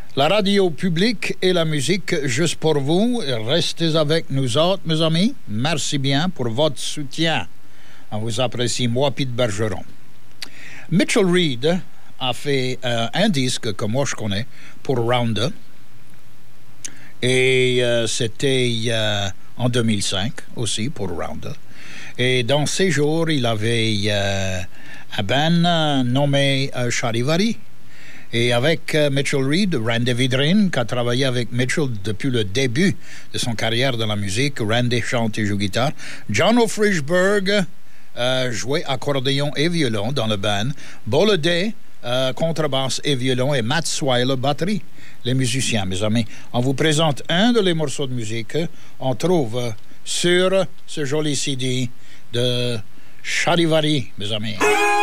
La radio publique et la musique juste pour vous. Restez avec nous autres, mes amis. Merci bien pour votre soutien. On vous apprécie, moi, Pete Bergeron. Mitchell Reed a fait un disque que moi je connais pour Rounder. Et c'était en 2005 aussi pour Rounder. Et dans ces jours, il avait un band nommé Charivari. Et avec Mitchell Reed, Randy Vidrin, qui a travaillé avec Mitchell depuis le début de son carrière dans la musique. Randy chante et joue guitare. John O'Frishberg jouait accordéon et violon dans le band. Bolliday, contrebasse et violon. Et Matt Swiler, batterie. Les musiciens, mes amis. On vous présente un de les morceaux de musique. On trouve sur ce joli CD de Charivari, mes amis.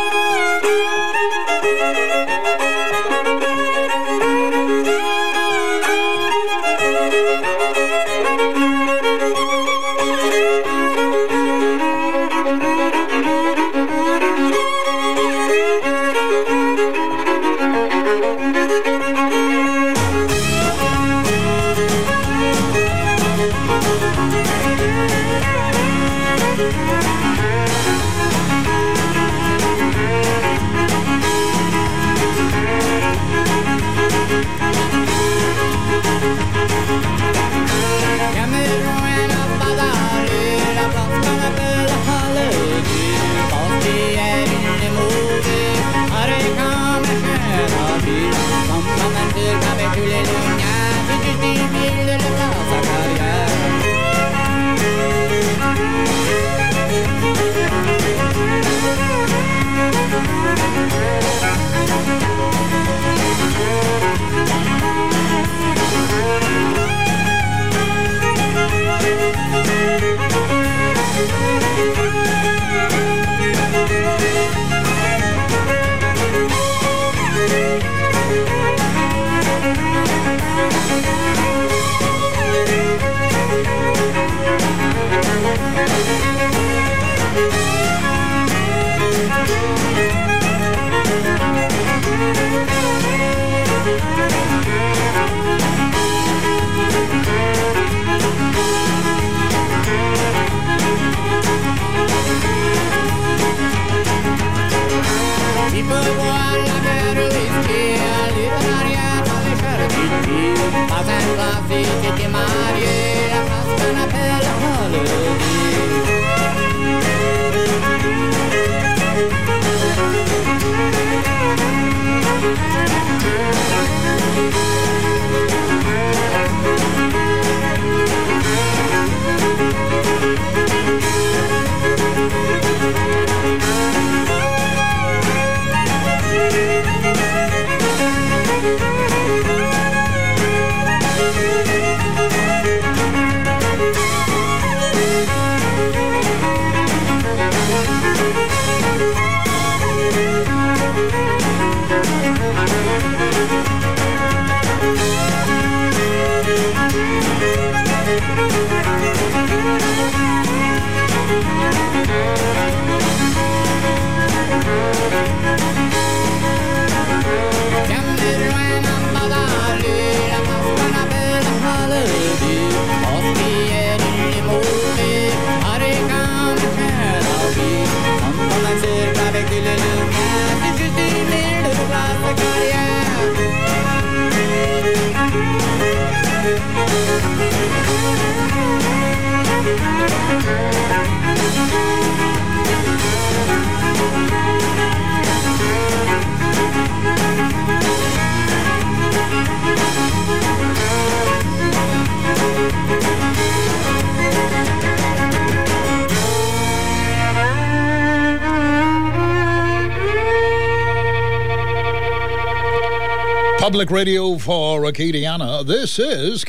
Public radio for Acadiana. This is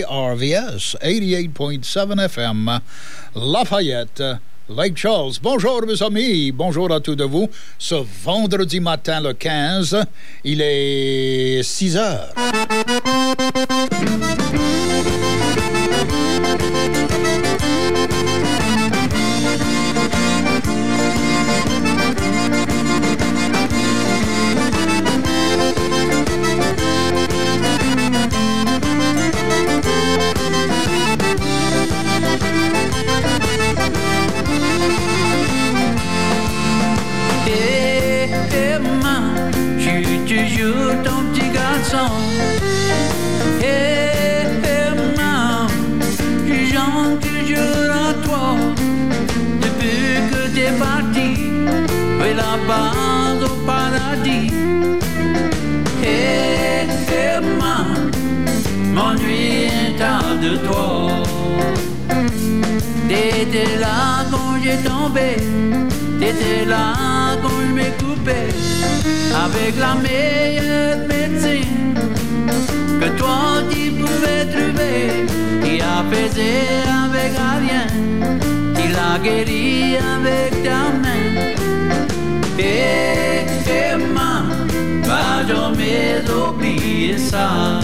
KRVS 88.7 FM, Lafayette, Lake Charles. Bonjour, mes amis. Bonjour à tous de vous. Ce vendredi matin, le 15, il est 6 heures. garçon. Et maman, je chante toujours à toi. Depuis que t'es parti, oui là-bas au paradis. Et maman, m'ennuie tant de toi. T'étais là quand j'ai tombé, t'étais là quand je m'ai coupé, avec la meilleure médecine que toi tu pouvais trouver, qui a pesé avec rien, qui l'a guéri avec ta main. Et maman, va jamais oublier ça.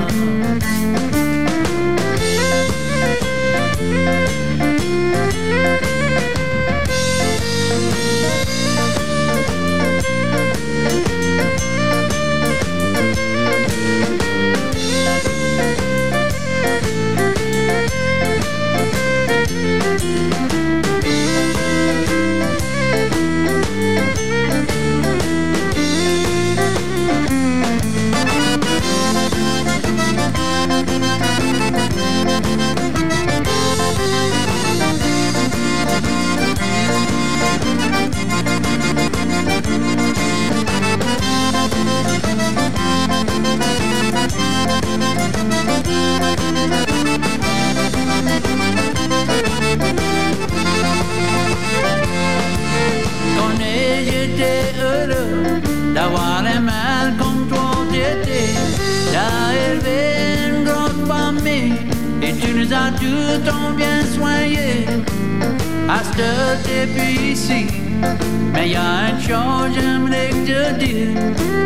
J'étais heureux d'avoir un mal comme toi t'étais, t'as élevé une grande famille et tu nous as tout tant bien soignés. À ce que t'es plus ici, mais y a une chose j'aimerais te dire.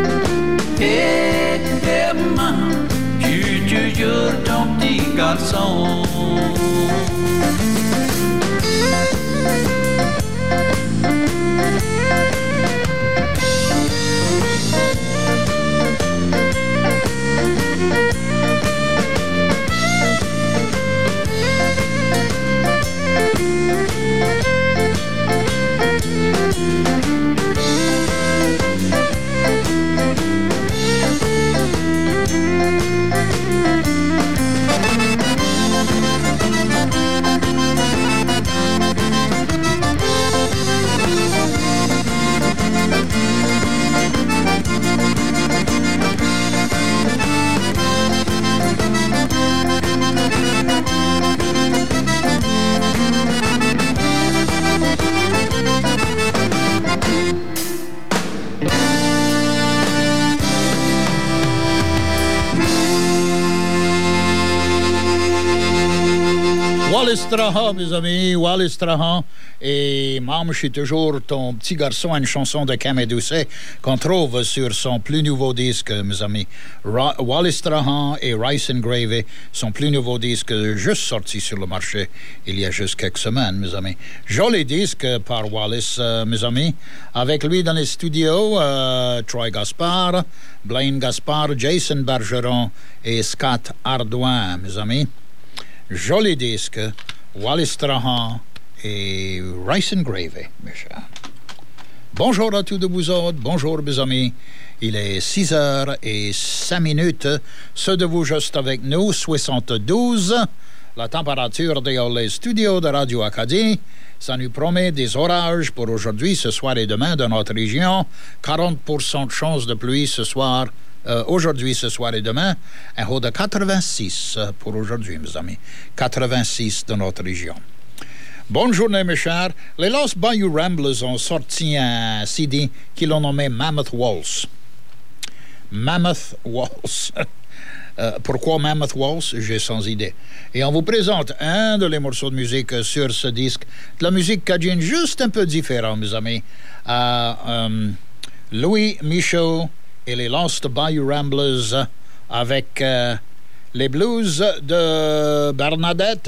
Maman, je suis toujours ton petit garçon. Wallace Strahan, mes amis, Wallace Strahan. Et Maman, je suis toujours ton petit garçon, une chanson de Camille Doucet qu'on trouve sur son plus nouveau disque, mes amis. Wallace Strahan et Rice and Gravy, son plus nouveau disque juste sorti sur le marché il y a juste quelques semaines, mes amis. Joli disque par Wallace, mes amis. Avec lui dans les studios, Troy Gaspard, Blaine Gaspard, Jason Bergeron et Scott Ardouin, mes amis. Joli disque, Wallace Strahan et Rice and Gravy, mes chers. Bonjour à tous de vous autres, bonjour mes amis. Il est 6h05. Ceux de vous juste avec nous, 72. La température dans les studios de Radio Acadie. Ça nous promet des orages pour aujourd'hui, ce soir et demain dans notre région. 40% de chance de pluie ce soir. Aujourd'hui, ce soir et demain, un haut de 86 pour aujourd'hui, mes amis. 86 de notre région. Bonne journée, mes chers. Les Lost Bayou Ramblers ont sorti un CD qu'ils ont nommé Mammoth Waltz. Mammoth Waltz. Pourquoi Mammoth Waltz? J'ai sans idée. Et on vous présente un de les morceaux de musique sur ce disque. De la musique cajun juste un peu différente, mes amis. Louis Michaud et les Lost Bayou Ramblers avec les blues de Bernadette.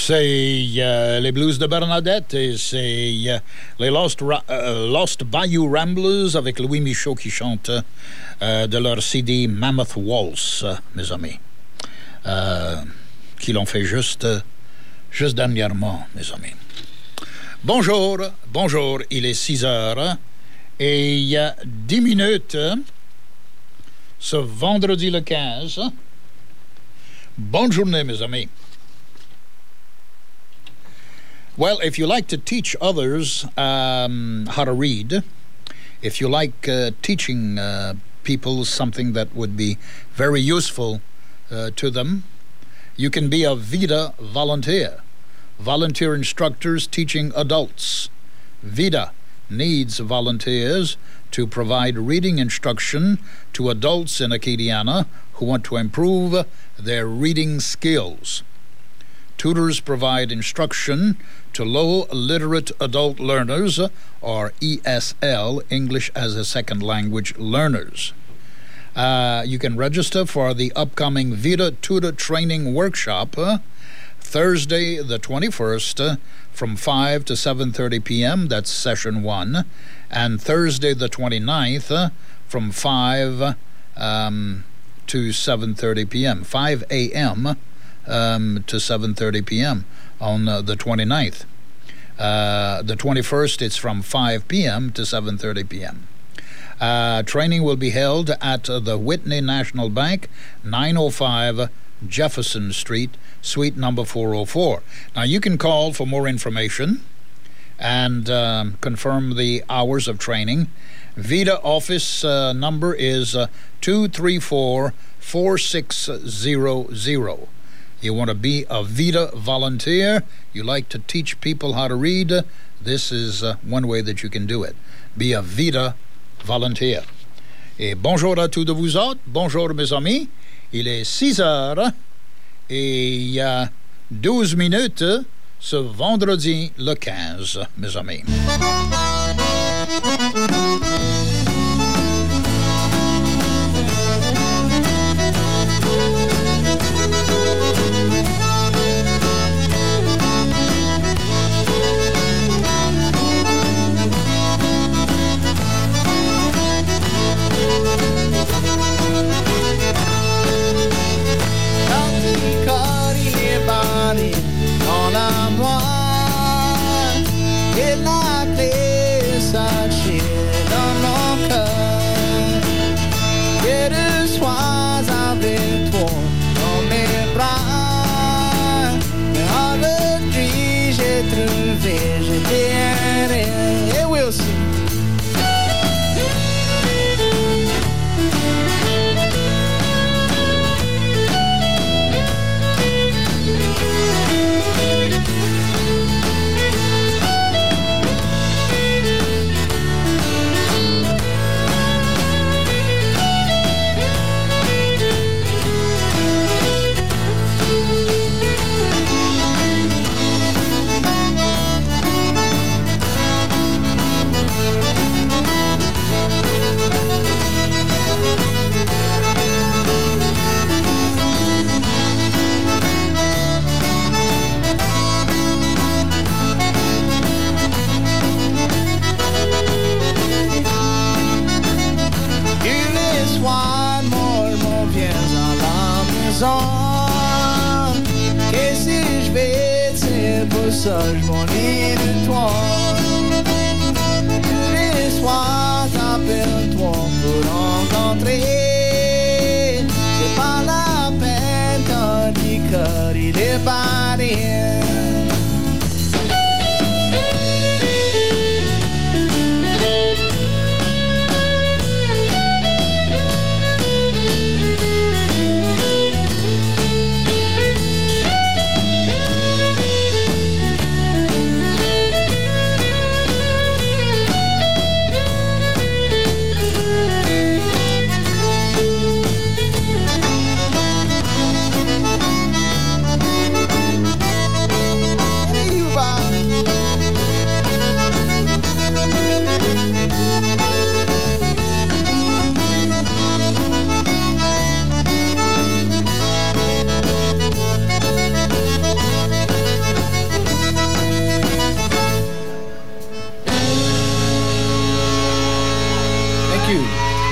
C'est les Blues de Bernadette et c'est les Lost Bayou Ramblers avec Louis Michaud qui chante de leur CD Mammoth Waltz, mes amis. Qui l'ont fait juste dernièrement, mes amis. Bonjour, il est 6 heures et il y a 10 minutes, ce vendredi le 15. Bonne journée, mes amis. Well, if you like to teach others how to read, if you like teaching people something that would be very useful to them, you can be a VIDA volunteer. Volunteer instructors teaching adults. VIDA needs volunteers to provide reading instruction to adults in Acadiana who want to improve their reading skills. Tutors provide instruction to low literate adult learners, or ESL, English as a Second Language learners. You can register for the upcoming VIDA Tutor Training Workshop Thursday the 21st from 5 to 7:30 p.m. That's session 1. And Thursday the 29th from 5 to 7:30 p.m. 5 a.m. To 7:30 p.m. on the 29th. The 21st, it's from 5 p.m. to 7:30 p.m. Training will be held at the Whitney National Bank, 905 Jefferson Street, suite number 404. Now, you can call for more information and confirm the hours of training. VIDA office number is 234-4600. You want to be a VIDA volunteer, you like to teach people how to read, this is one way that you can do it. Be a VIDA volunteer. Et bonjour à tous de vous autres, bonjour mes amis. Il est 6 heures et il y a 12 minutes ce vendredi le 15, mes amis. Dans la moelle et la clé sachée dans mon cœur, que je sois avec toi dans mes bras. Mais aujourd'hui j'ai trouvé, j'ai bien et Wilson. Et si je vais, c'est pour ça je m'ennuie de toi. Tous les soirs, t'appelles-toi pour rencontrer. C'est pas la peine quand tu cœur il est barré. Thank you.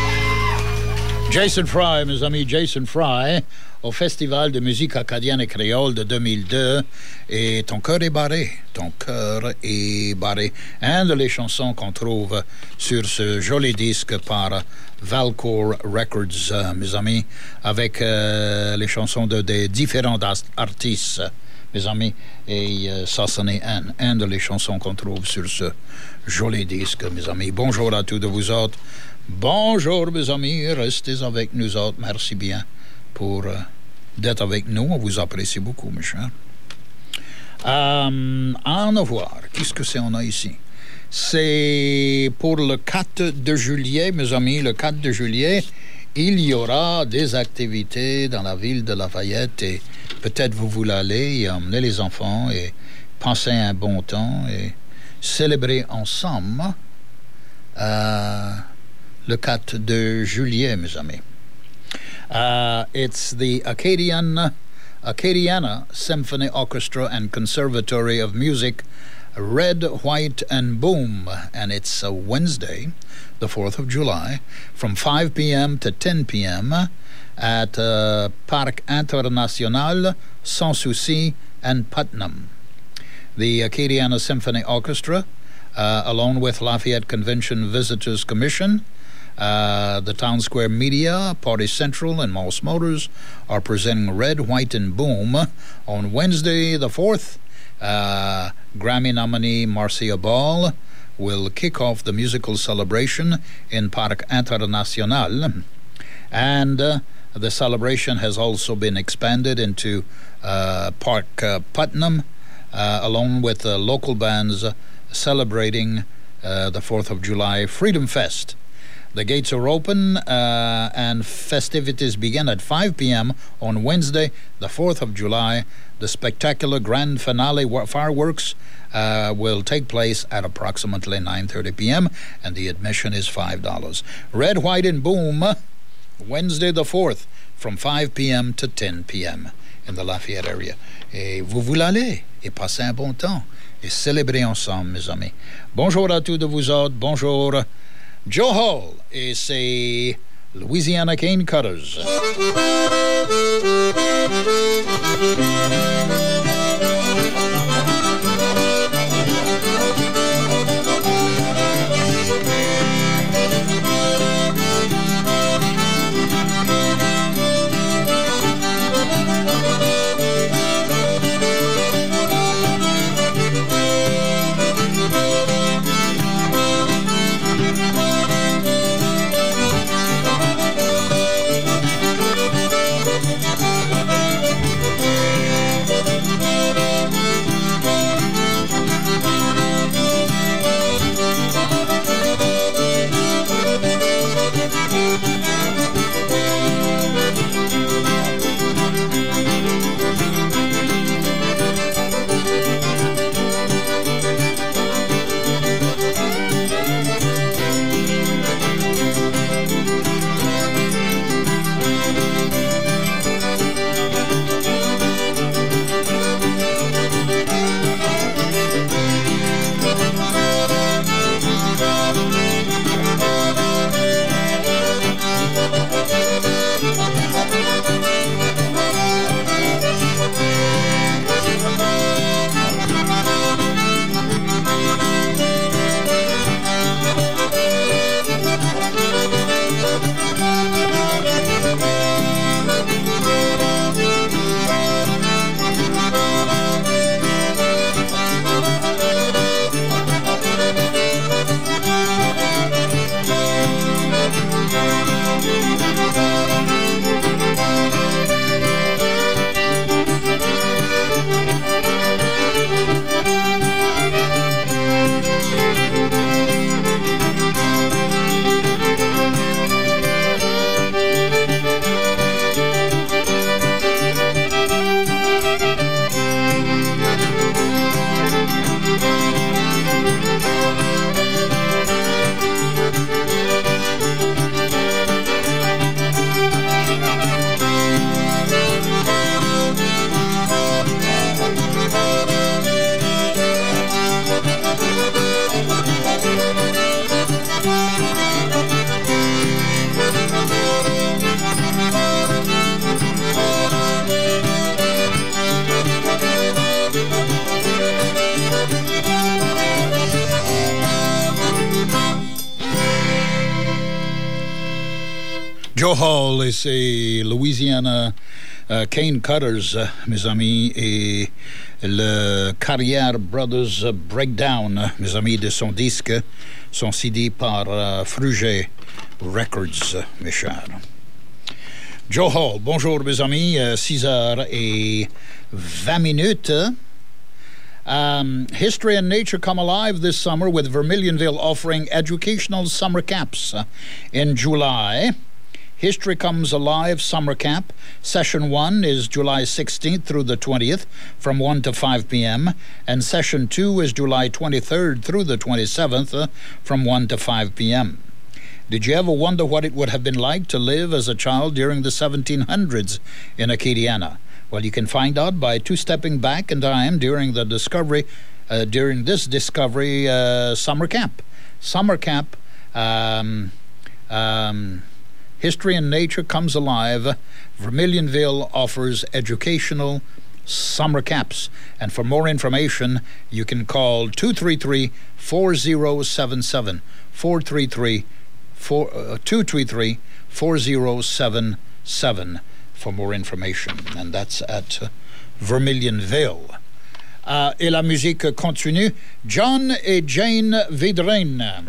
Jason Fry, mes amis, Jason Fry, au Festival de musique acadienne et créole de 2002. Et Ton cœur est barré. Ton cœur est barré. Un de les chansons qu'on trouve sur ce joli disque par Valcourt Records, mes amis, avec les chansons des différents artistes, mes amis. Et ça, c'en est un de les chansons qu'on trouve sur ce joli disque, mes amis. Bonjour à tous de vous autres. Bonjour, mes amis. Restez avec nous autres. Merci bien pour d'être avec nous. On vous apprécie beaucoup, mes chers. En voir. Qu'est-ce que c'est on a ici? C'est pour le 4 de juillet, mes amis. Le 4 de juillet, il y aura des activités dans la ville de Lafayette et peut-être vous voulez aller et emmener les enfants et passer un bon temps et célébrer ensemble le 4 de juillet, mes amis. It's the Acadiana Symphony Orchestra and Conservatory of Music, Red, White, and Boom, and it's a Wednesday, the 4th of July, from 5 p.m. to 10 p.m. at Parc International, Sans Souci, and Putnam. The Acadiana Symphony Orchestra, along with Lafayette Convention Visitors Commission, the Town Square Media, Party Central, and Moss Motors are presenting Red, White, and Boom on Wednesday the 4th. Grammy nominee Marcia Ball will kick off the musical celebration in Parc International. And the celebration has also been expanded into Park Putnam, along with local bands celebrating the 4th of July Freedom Fest. The gates are open and festivities begin at 5 p.m. on Wednesday, the 4th of July. The spectacular grand finale fireworks will take place at approximately 9:30 p.m. and the admission is $5. Red, White, and Boom, Wednesday the 4th, from 5 p.m. to 10 p.m. in the Lafayette area. Et vous voulez aller et passer un bon temps et célébrer ensemble, mes amis. Bonjour à tous de vous autres. Bonjour. Joe Hall et ses Louisiana Cane Cutters. Joe Hall et ses Louisiana Cane Cutters, mes amis, et le Carrière Brothers Breakdown, mes amis, de son disque, son CD par Fruget Records, mes chers. Joe Hall, bonjour mes amis, 6h20. History and nature come alive this summer with Vermilionville offering educational summer camps. In July, History Comes Alive Summer Camp. Session 1 is July 16th through the 20th from 1 to 5 p.m. And Session 2 is July 23rd through the 27th from 1 to 5 p.m. Did you ever wonder what it would have been like to live as a child during the 1700s in Acadiana? Well, you can find out by two-stepping back in time during this Discovery summer camp. Summer camp, History and Nature Comes Alive. Vermilionville offers educational summer camps. And for more information, you can call 233-4077. 233-4077 for more information. And that's at Vermilionville. Et la musique continue. John et Jane Vidrine.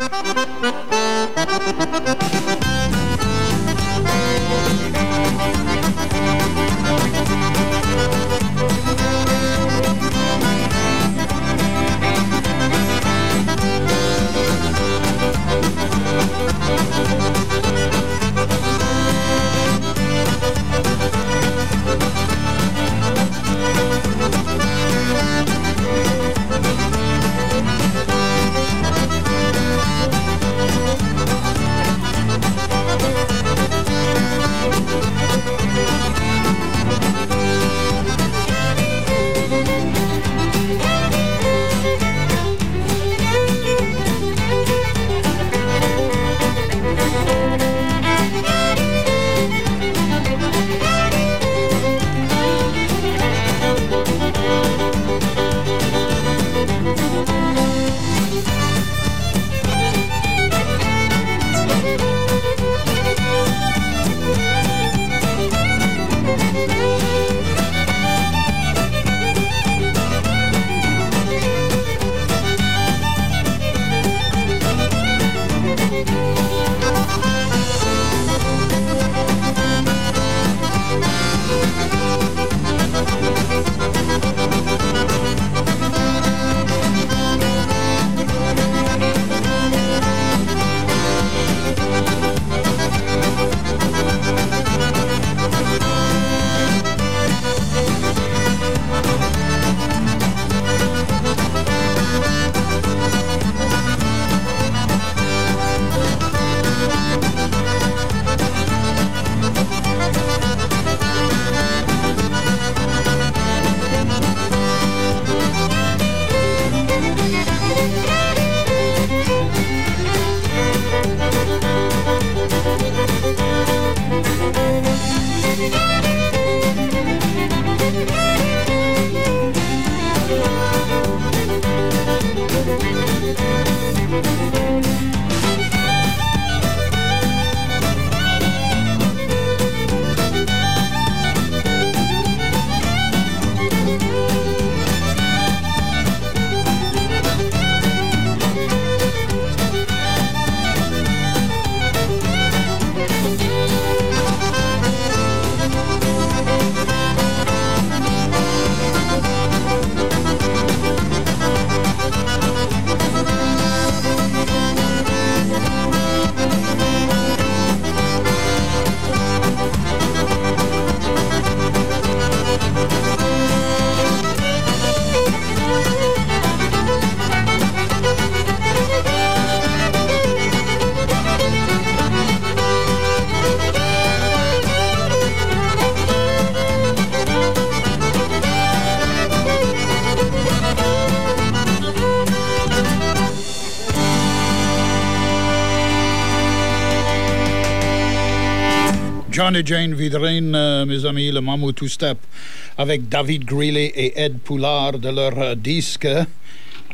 John et Jane Vidrine, mes amis, le Mamou Two Step, avec David Greeley et Ed Poulard de leur disque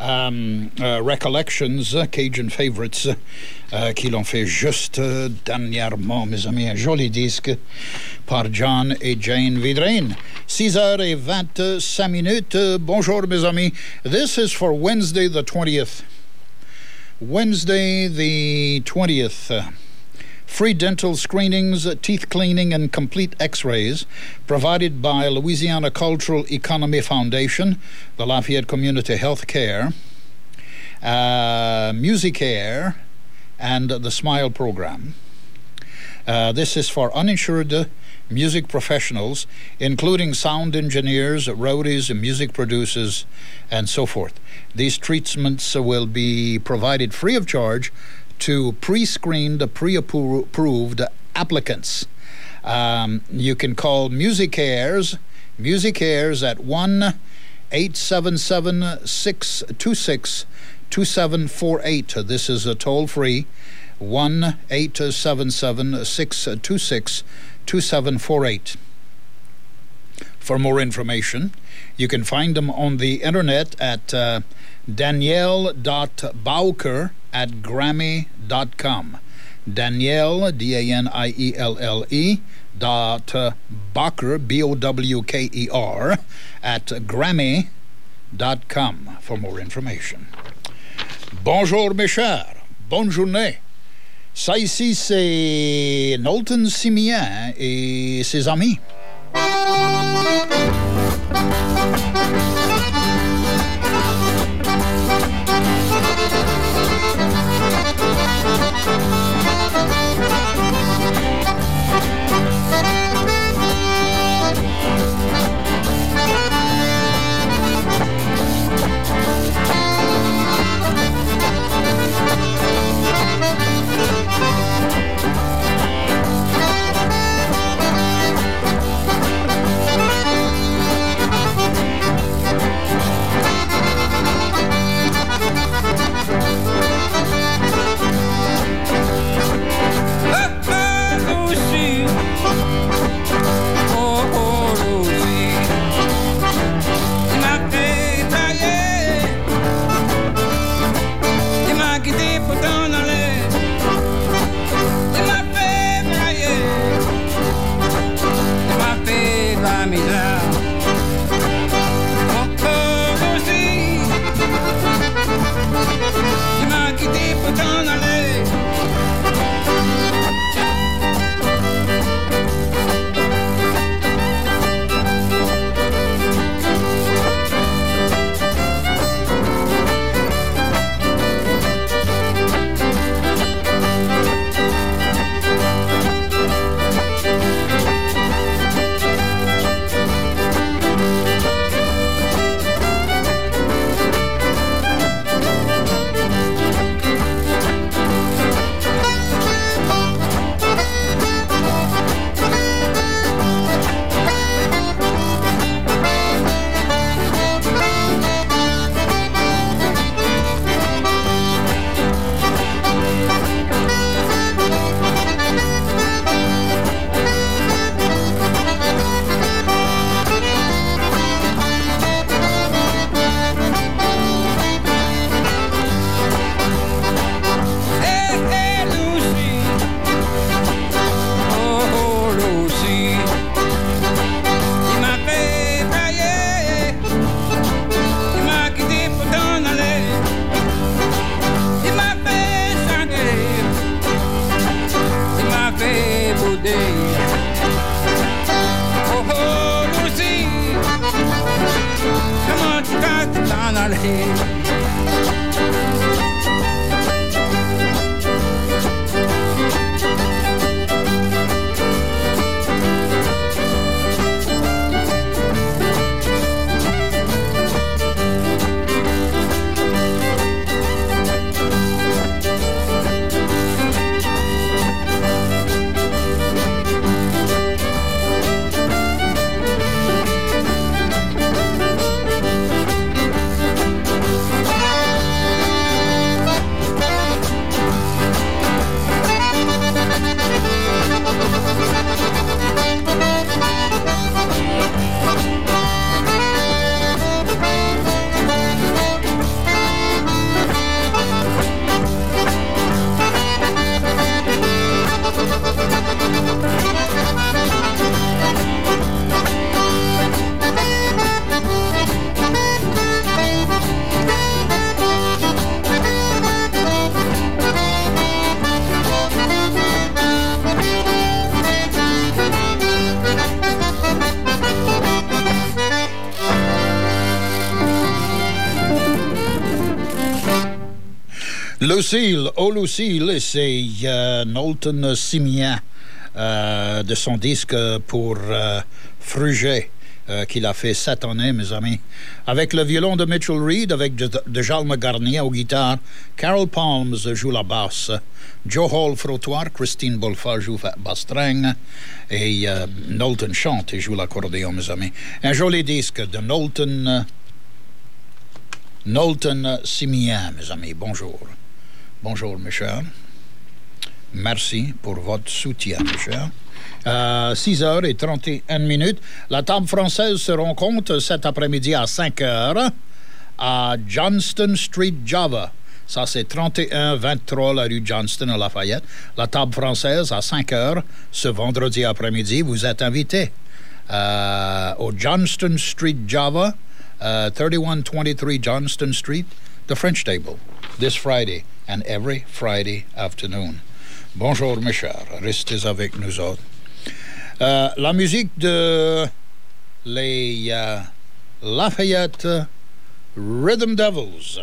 Recollections, Cajun Favorites, qui l'ont fait juste dernièrement, mes amis. Un joli disque par John et Jane Vidrine. 6h25. Bonjour, mes amis. This is for Wednesday the 20th. Wednesday the 20th. Free dental screenings, teeth cleaning, and complete x-rays provided by Louisiana Cultural Economy Foundation, the Lafayette Community Health Care, MusiCare, and the Smile Program. This is for uninsured music professionals, including sound engineers, roadies, music producers, and so forth. These treatments will be provided free of charge to pre-screened, pre-approved applicants. You can call MusiCares at 1-877-626-2748. This is a toll-free 1-877-626-2748. For more information, you can find them on the internet at danielle.bowker@grammy.com. Danielle, D-A-N-I-E-L-L-E, .Bowker, B-O-W-K-E-R, at grammy.com for more information. Bonjour, mes chers. Bonne journée. Ça ici, c'est Nolton Simien et ses amis. Lucille, Lucille, c'est Knowlton Simian de son disque pour Fruget qu'il a fait cette année, mes amis. Avec le violon de Mitchell Reed, avec de Jalma Garnier aux guitares, Carol Palms joue la basse, Joe Hall frottoir, Christine Bolfa joue basse-string et Knowlton chante et joue l'accordéon, mes amis. Un joli disque de Knowlton Simian, mes amis. Bonjour. Bonjour, mes chers. Merci pour votre soutien, mes chers. 6h31. La table française se rencontre cet après-midi à 5h à Johnston Street, Java. Ça, c'est 3123 la rue Johnston à Lafayette. La table française à 5h ce vendredi après-midi. Vous êtes invités au Johnston Street, Java, 3123 Johnston Street, the French Table, this Friday and every Friday afternoon. Bonjour, mes chers. Restez avec nous autres. La musique de les Lafayette Rhythm Devils.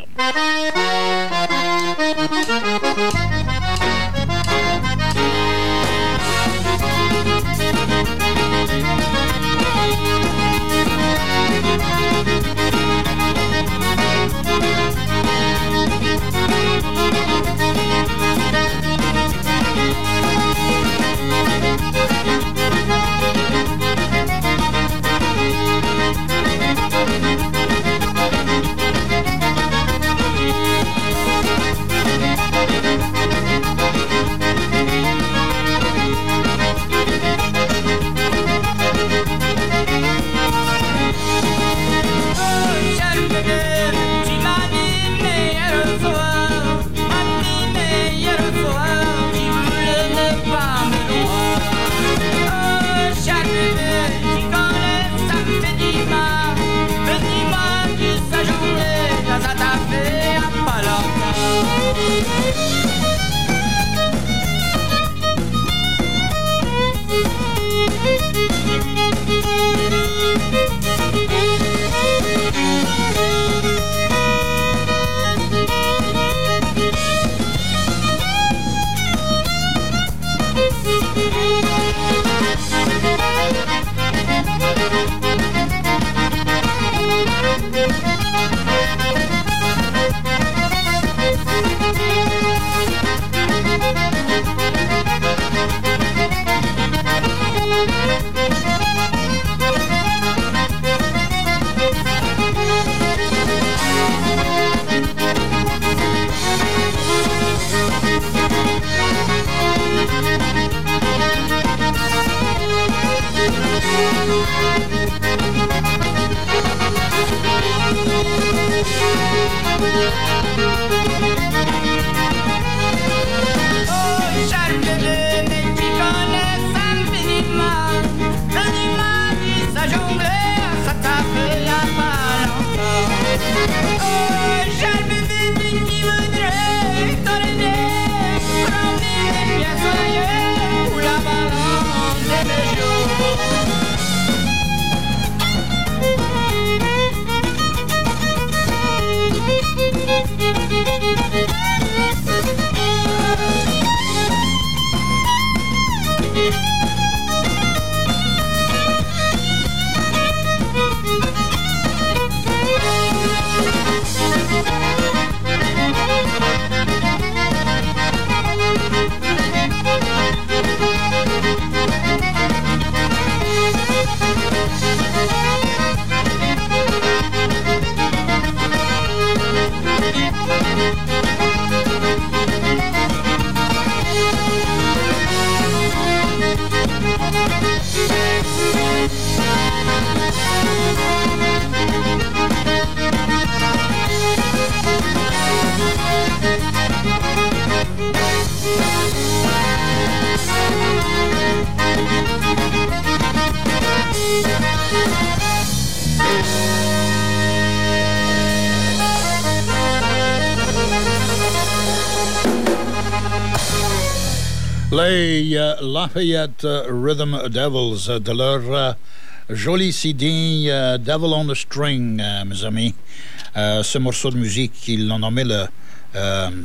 Les Lafayette Rhythm Devils de leur joli CD Devil on the String, mes amis. Ce morceau de musique, ils l'ont nommé le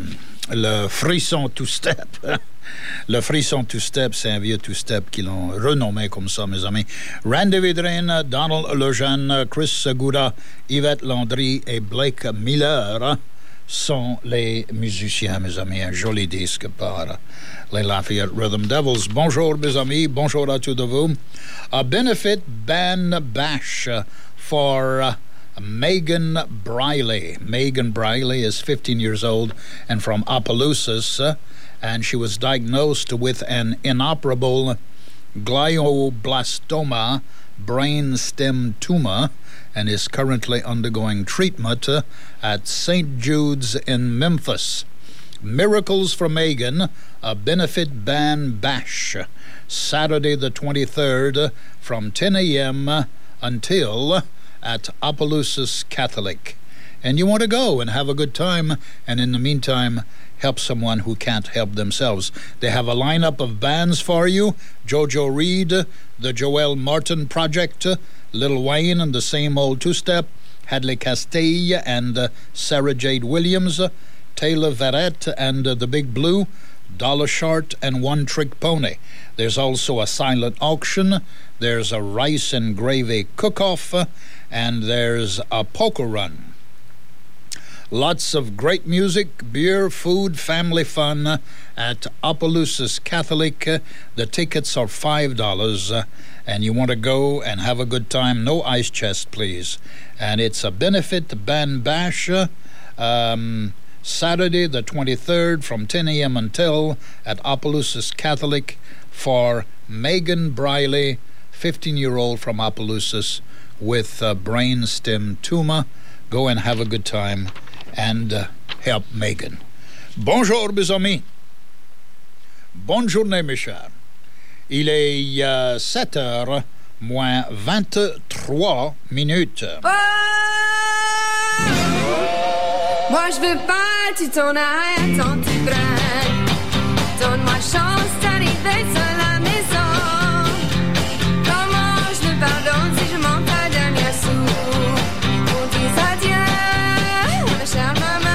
le frisson two-step. Le frisson two-step, c'est un vieux two-step qui l'ont renommé comme ça, mes amis. Randy Vidrine, Donald Lejeune, Chris Segura, Yvette Landry et Blake Miller sont les musiciens, mes amis. Un joli disque par les Lafayette Rhythm Devils. Bonjour, mes amis. Bonjour à tous de vous. A benefit band bash for Megan Briley. Megan Briley is 15 years old and from Opelousas, and she was diagnosed with an inoperable glioblastoma brain stem tumor and is currently undergoing treatment at St. Jude's in Memphis. Miracles for Megan, a benefit band bash, Saturday the 23rd from 10 a.m. until at Opelousas Catholic. And you want to go and have a good time, and in the meantime, help someone who can't help themselves. They have a lineup of bands for you: Jojo Reed, the Joel Martin Project, Lil Wayne and the Same Old Two-Step, Hadley Castille and Sarah Jade Williams, Taylor Verrett and the Big Blue, Dollar Short and One Trick Pony. There's also a silent auction, there's a rice and gravy cook-off, and there's a poker run. Lots of great music, beer, food, family fun at Opelousas Catholic. The tickets are $5, and you want to go and have a good time. No ice chest, please. And it's a benefit band bash, Saturday the 23rd from 10 a.m. until at Opelousas Catholic for Megan Briley, 15-year-old from Opelousas with a brain stem tumor. Go and have a good time and help Megan. Bonjour, mes amis. Bonne journée, mes chers. Il est 7h moins 23 minutes. Oh! Moi, je veux pas, tu t'en ailles à ton petit brin. Donne-moi chance d'arriver seule à la maison. Comment je me pardonne si je manque ta dernière sou? On dit adieu, ma chère maman.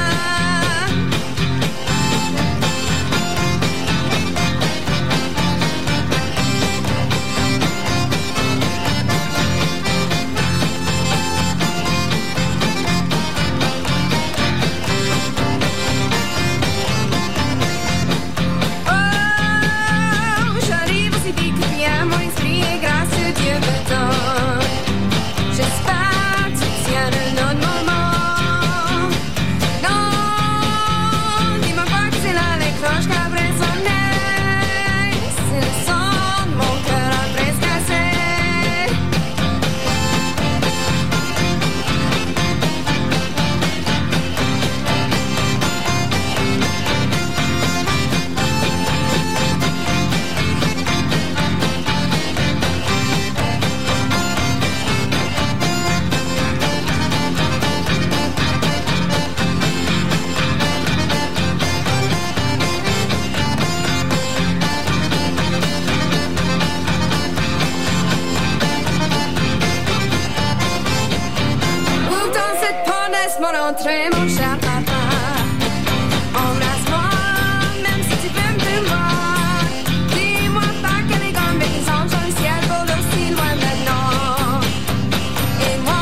Mon entrée, mon cher papa. Embrasse-moi, même si tu fumes de moi. Dis-moi pas que les grandes bêtises sont dans le ciel volent aussi loin maintenant. Et moi,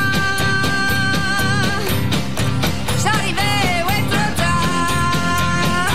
j'arrivais, ouais, trop tard.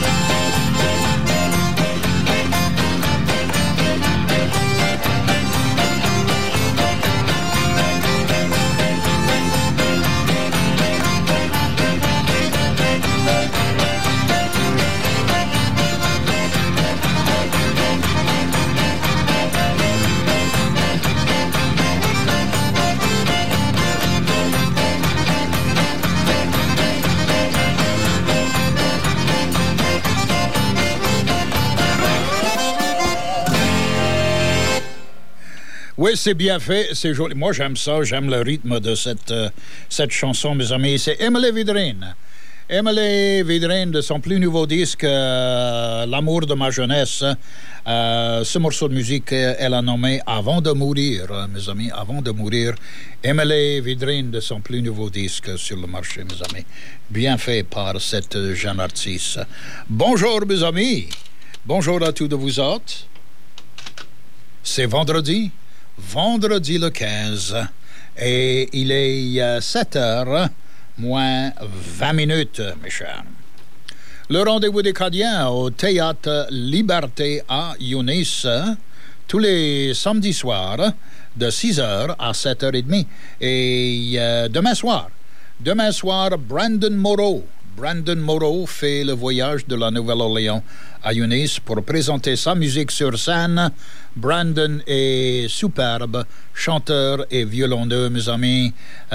Oui, c'est bien fait, c'est joli. Moi, j'aime ça, j'aime le rythme de cette chanson, mes amis. C'est Emily Vidrine. Emily Vidrin de son plus nouveau disque L'amour de ma jeunesse. Ce morceau de musique, elle a nommé Avant de mourir, mes amis, Avant de mourir. Emily Vidrin de son plus nouveau disque sur le marché, mes amis. Bien fait par cette jeune artiste. Bonjour, mes amis. Bonjour à tous de vous autres. C'est vendredi le 15. Et il est 7h moins 20 minutes, mes chers. Le rendez-vous des Cadiens au Théâtre Liberté à Younis, tous les samedis soirs, de 6h à 7h30. Et demain soir, Brandon Moreau fait le voyage de la Nouvelle-Orléans à Younis pour présenter sa musique sur scène. Brandon est superbe, chanteur et violonneux, mes amis,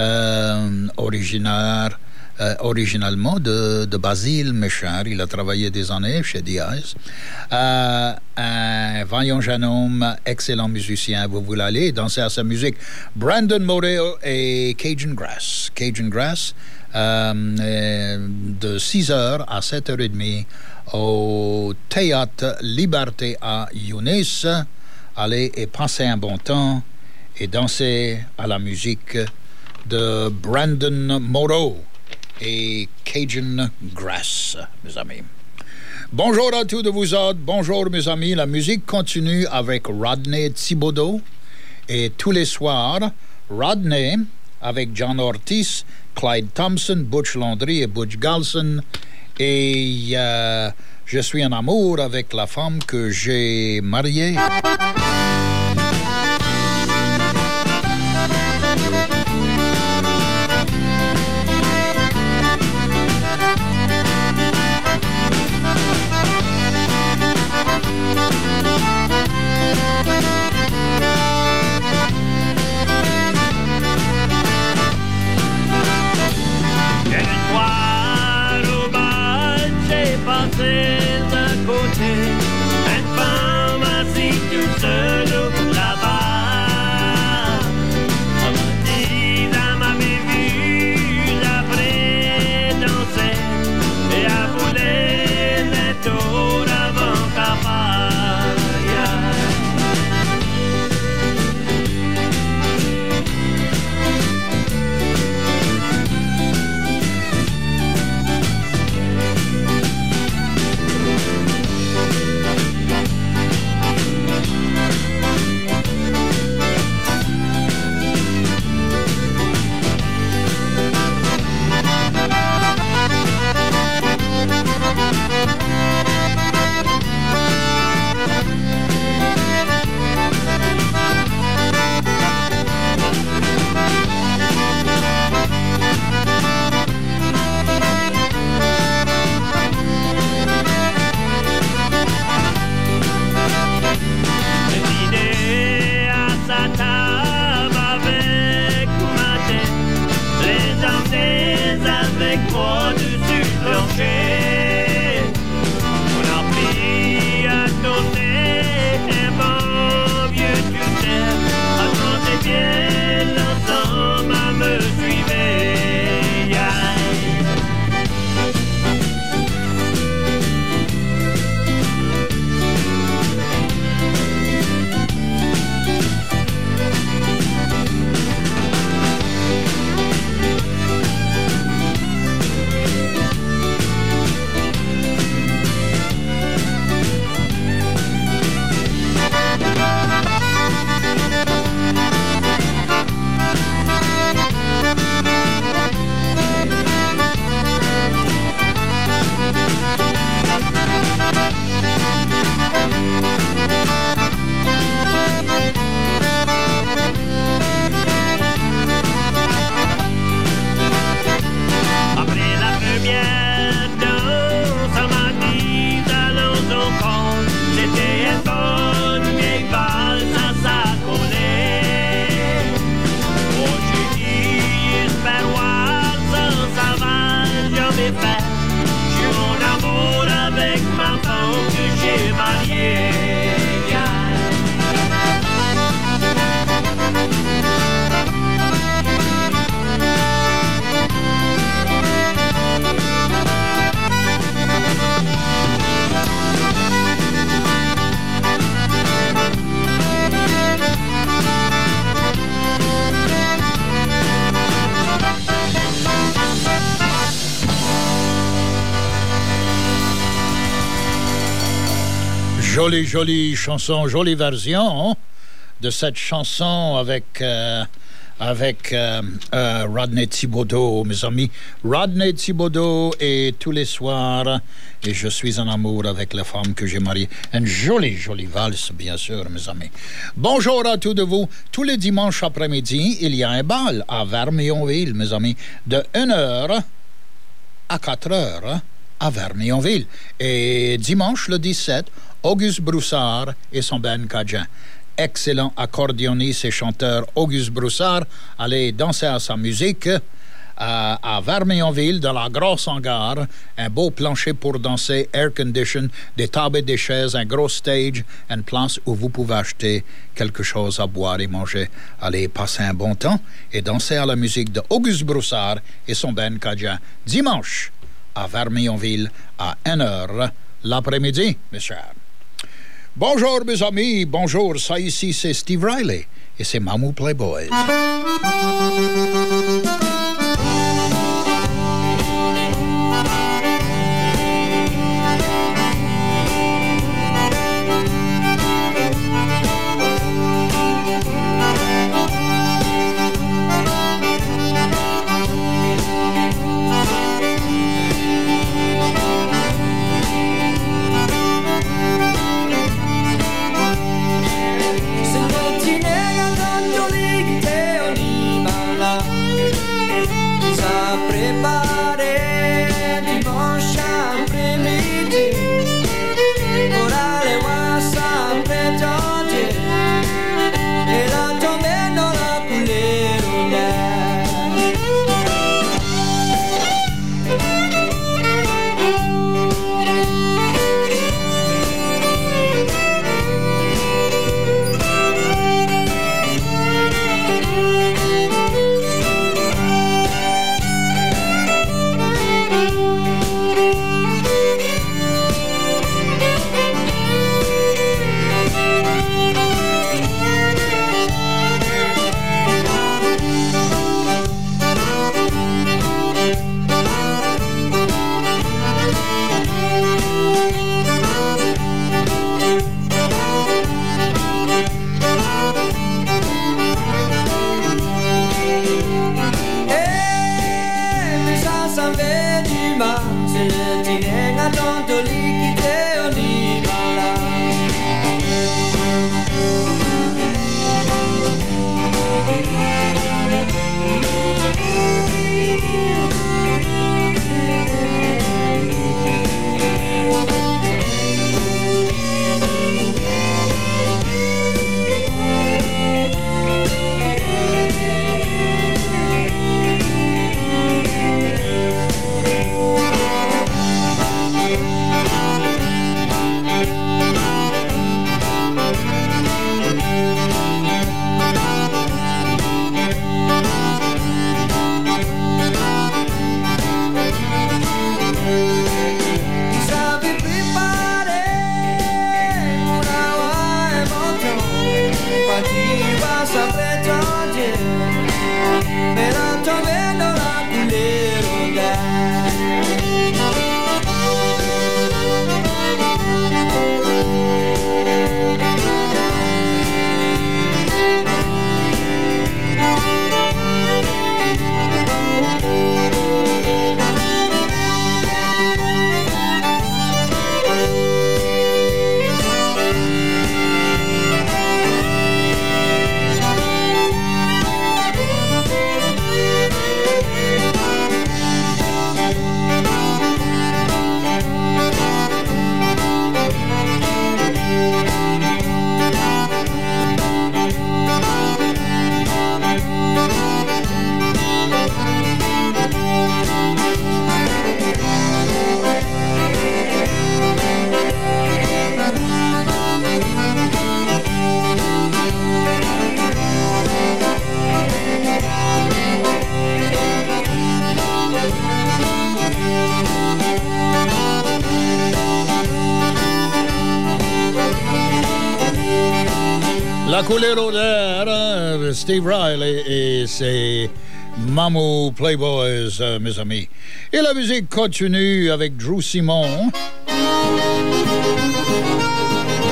originalement de Basile, mes chers. Il a travaillé des années chez Diaz. Un vaillant jeune homme, excellent musicien. Vous voulez aller danser à sa musique. Brandon Moreau et Cajun Grass. De 6h à 7h30 au Théâtre Liberté à Younis. Allez et passez un bon temps et dansez à la musique de Brandon Moreau et Cajun Grass, mes amis. Bonjour à tous de vous autres. Bonjour, mes amis. La musique continue avec Rodney Thibodeau. Et tous les soirs, Rodney avec John Ortiz, Clyde Thompson, Butch Landry et Butch Galson. Et je suis en amour avec la femme que j'ai mariée. D'un côté, une femme assise toute seule. Jolie chanson, jolie version de cette chanson avec Rodney Thibodeau, mes amis. Rodney Thibodeau, et tous les soirs, et je suis en amour avec la femme que j'ai mariée. Une jolie valse, bien sûr, mes amis. Bonjour à tous de vous. Tous les dimanches après-midi, il y a un bal à Vermillonville, mes amis, de 1h à 4h à Vermillonville. Et dimanche, le 17, Auguste Broussard et son Ben Cajun. Excellent accordéoniste et chanteur Auguste Broussard allait danser à sa musique à Vermillonville, dans la grosse hangar. Un beau plancher pour danser, air condition, des tables et des chaises, un gros stage, une place où vous pouvez acheter quelque chose à boire et manger. Allez passer un bon temps et danser à la musique de Auguste Broussard et son Ben Cajun. Dimanche à Vermillonville à 1h l'après-midi, mes chers. Bonjour mes amis, bonjour, ça ici c'est Steve Riley et c'est Mamou Playboys. La couleur d'air, Steve Riley et ses Mamou Playboys, mes amis. Et la musique continue avec Drew Simon.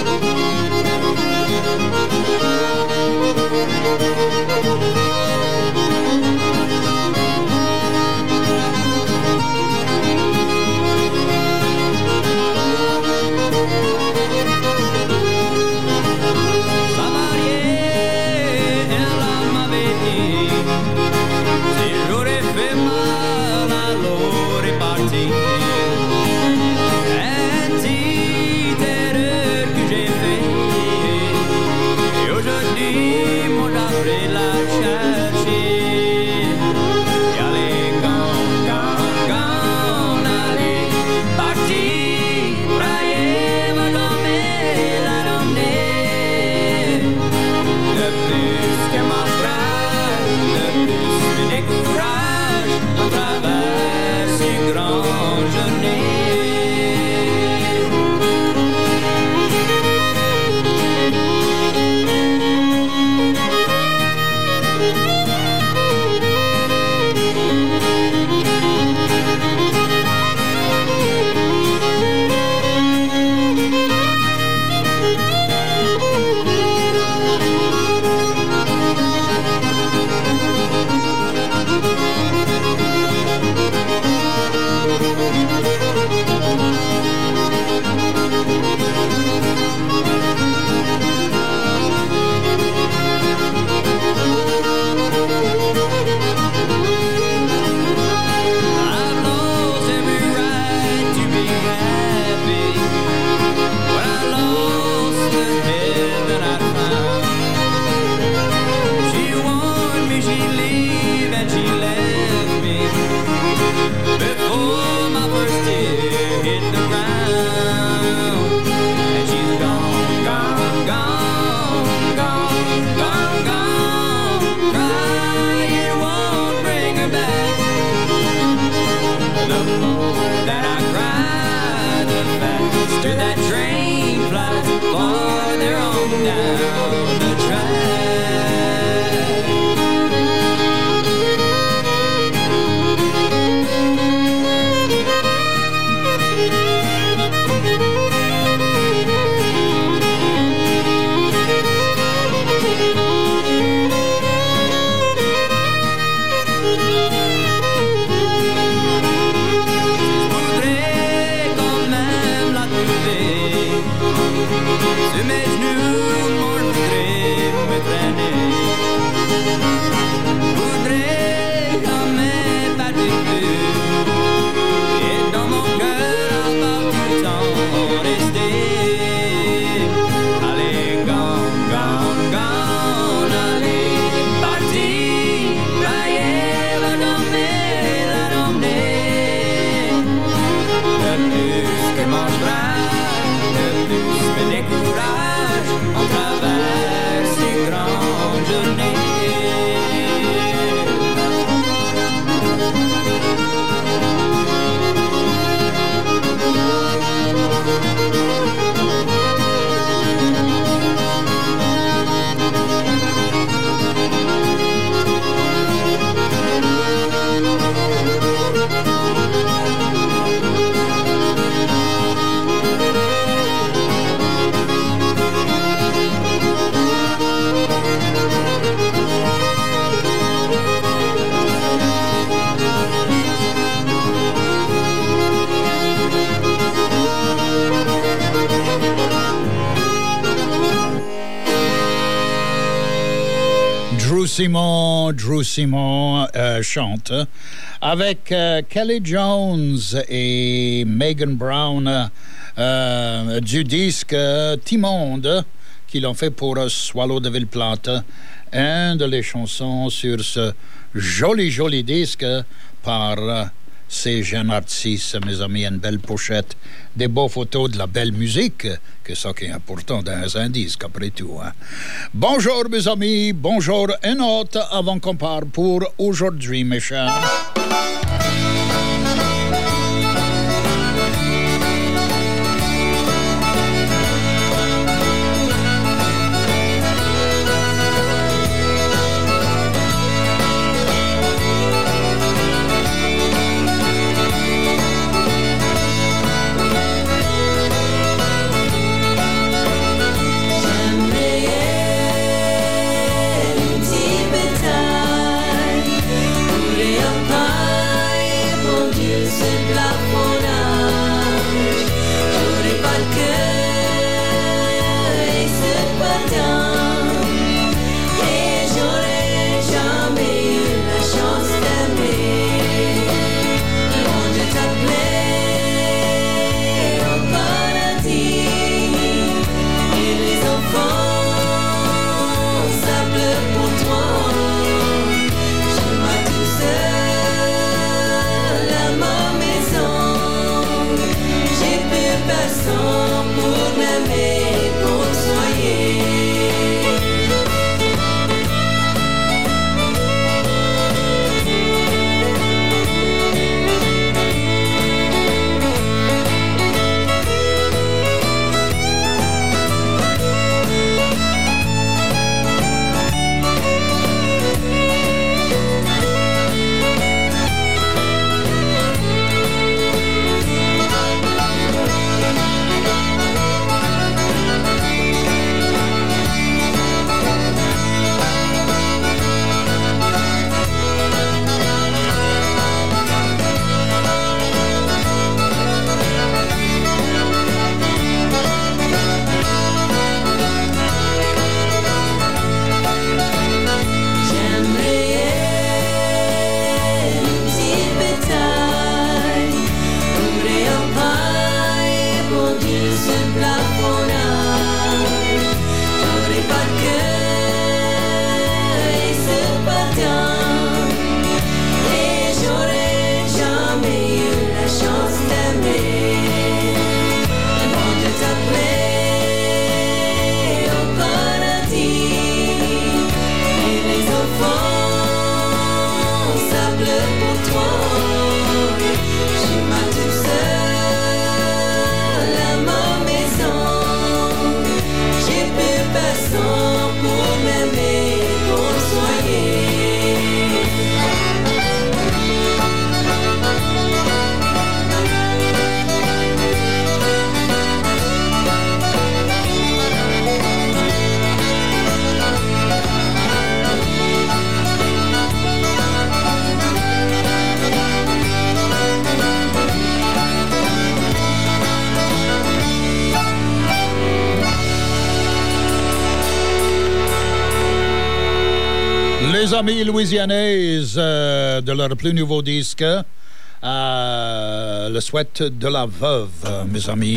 Sur mes genoux, moi je voudrais me traîner. Voudrais jamais partir plus. Et dans mon cœur, à part tout le temps rester. Allez, gone, gone, gone, allez, partir. Railler, la dormir, la dormir. De plus que mon bras, de plus me décourage en travers ces grandes journées. Drew Simon chante avec Kelly Jones et Megan Brown du disque Timonde qu'ils ont fait pour Swallow de Ville-Plate, un de les chansons sur ce joli disque par ces jeunes artistes, mes amis, une belle pochette, des beaux photos de la belle musique, que ça qui est important dans un disque, après tout. Hein. Bonjour, mes amis, bonjour, une autre avant qu'on part pour aujourd'hui, mes chers. Petit pétale, roulé en paille. Les amis louisianaises de leur plus nouveau disque, le souhait de la veuve, mes amis.